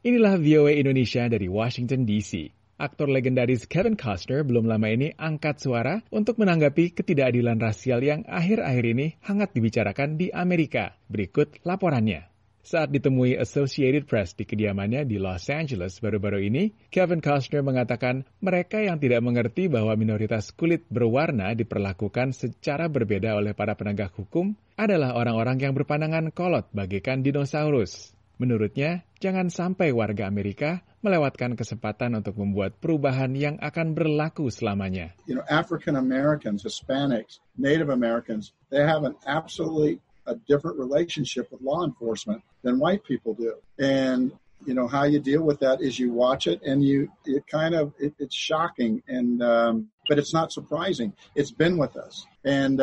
Inilah VOA Indonesia dari Washington DC. Aktor legendaris Kevin Costner belum lama ini angkat suara untuk menanggapi ketidakadilan rasial yang akhir-akhir ini hangat dibicarakan di Amerika. Berikut laporannya. Saat ditemui Associated Press di kediamannya di Los Angeles baru-baru ini, Kevin Costner mengatakan mereka yang tidak mengerti bahwa minoritas kulit berwarna diperlakukan secara berbeda oleh para penegak hukum adalah orang-orang yang berpandangan kolot bagaikan dinosaurus. Menurutnya, jangan sampai warga Amerika melewatkan kesempatan untuk membuat perubahan yang akan berlaku selamanya. African Americans, Hispanics, Native Americans, they have an absolutely a different relationship with law enforcement than white people do. And how you deal with that is you watch it and it's shocking but it's not surprising. It's been with us. And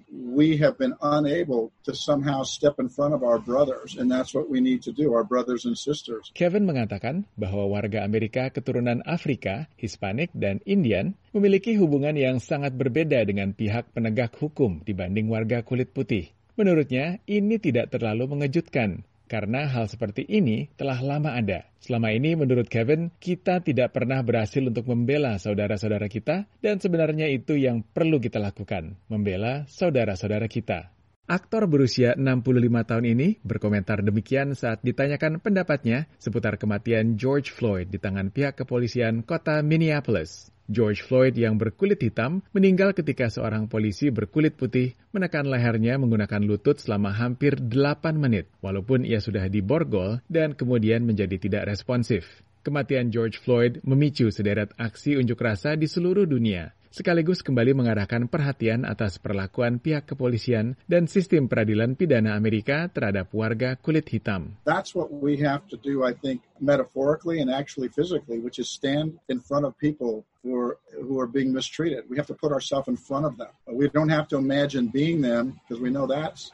we have been unable to somehow step in front of our brothers, and that's what we need to do, our brothers and sisters. Kevin mengatakan bahwa warga Amerika keturunan Afrika, Hispanik, dan Indian memiliki hubungan yang sangat berbeda dengan pihak penegak hukum dibanding warga kulit putih. Menurutnya, ini tidak terlalu mengejutkan, karena hal seperti ini telah lama ada. Selama ini, menurut Kevin, kita tidak pernah berhasil untuk membela saudara-saudara kita, dan sebenarnya itu yang perlu kita lakukan, membela saudara-saudara kita. Aktor berusia 65 tahun ini berkomentar demikian saat ditanyakan pendapatnya seputar kematian George Floyd di tangan pihak kepolisian kota Minneapolis. George Floyd yang berkulit hitam meninggal ketika seorang polisi berkulit putih menekan lehernya menggunakan lutut selama hampir 8 menit, walaupun ia sudah diborgol dan kemudian menjadi tidak responsif. Kematian George Floyd memicu sederet aksi unjuk rasa di seluruh dunia, sekaligus kembali mengarahkan perhatian atas perlakuan pihak kepolisian dan sistem peradilan pidana Amerika terhadap warga kulit hitam. That's what we have to do, I think, metaphorically and actually physically, which is stand in front of people who are being mistreated. We have to put ourselves in front of them. We don't have to imagine being them because we know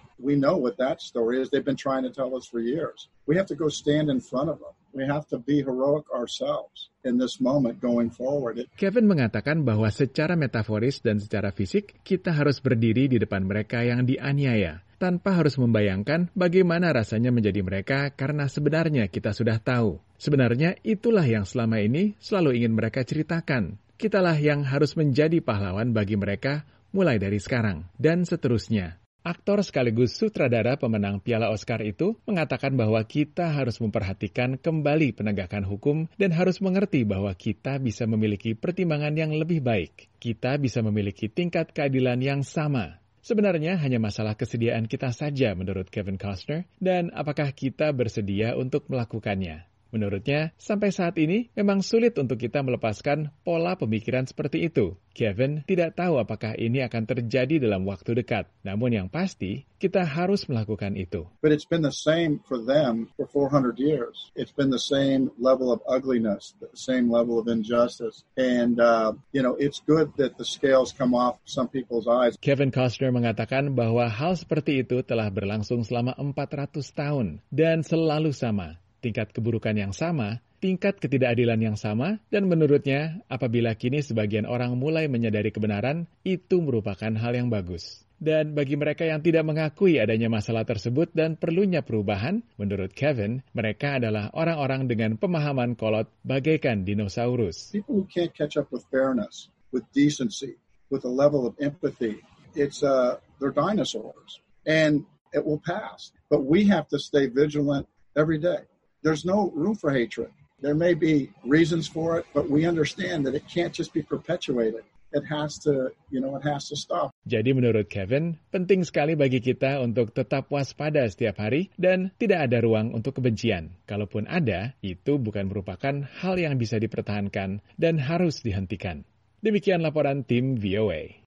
what that story is. They've been trying to tell us for years. We have to go stand in front of them. We have to be heroic ourselves in this moment going forward. Kevin mengatakan bahwa secara metaforis dan secara fisik, kita harus berdiri di depan mereka yang dianiaya, tanpa harus membayangkan bagaimana rasanya menjadi mereka karena sebenarnya kita sudah tahu. Sebenarnya itulah yang selama ini selalu ingin mereka ceritakan. Kitalah yang harus menjadi pahlawan bagi mereka mulai dari sekarang, dan seterusnya. Aktor sekaligus sutradara pemenang Piala Oscar itu mengatakan bahwa kita harus memperhatikan kembali penegakan hukum dan harus mengerti bahwa kita bisa memiliki pertimbangan yang lebih baik. Kita bisa memiliki tingkat keadilan yang sama. Sebenarnya hanya masalah kesediaan kita saja menurut Kevin Costner, dan apakah kita bersedia untuk melakukannya. Menurutnya, sampai saat ini memang sulit untuk kita melepaskan pola pemikiran seperti itu. Kevin tidak tahu apakah ini akan terjadi dalam waktu dekat. Namun yang pasti, kita harus melakukan itu. But it's been the same for them for 400 years. It's been the same level of ugliness, the same level of injustice. And, it's good that the scales come off some people's eyes. Kevin Costner mengatakan bahwa hal seperti itu telah berlangsung selama 400 tahun dan selalu sama. Tingkat keburukan yang sama, tingkat ketidakadilan yang sama, dan menurutnya, apabila kini sebagian orang mulai menyadari kebenaran, itu merupakan hal yang bagus. Dan bagi mereka yang tidak mengakui adanya masalah tersebut dan perlunya perubahan, menurut Kevin, mereka adalah orang-orang dengan pemahaman kolot bagaikan dinosaurus. People who can't catch up with fairness, with decency, with a level of empathy, they're dinosaurs. And it will pass. But we have to stay vigilant every day. There's no room for hatred. There may be reasons for it, but we understand that it can't just be perpetuated. It has to stop. Jadi menurut Kevin, penting sekali bagi kita untuk tetap waspada setiap hari dan tidak ada ruang untuk kebencian. Kalaupun ada, itu bukan merupakan hal yang bisa dipertahankan dan harus dihentikan. Demikian laporan tim VOA.